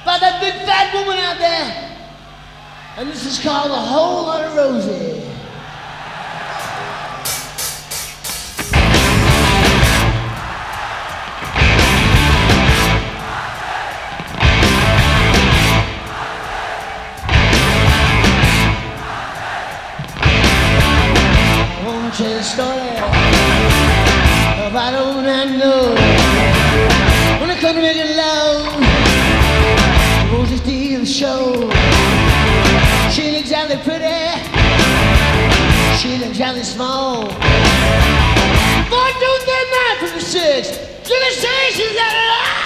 by that big fat woman out there. And this is called A Whole Lot of Rosie. I want to tell you a story about a woman I know. When I come to making love, Rosie steals the show. She ain't exactly pretty, she ain't exactly small. 4, 2, 3, 9, 56. She can say she's got it all.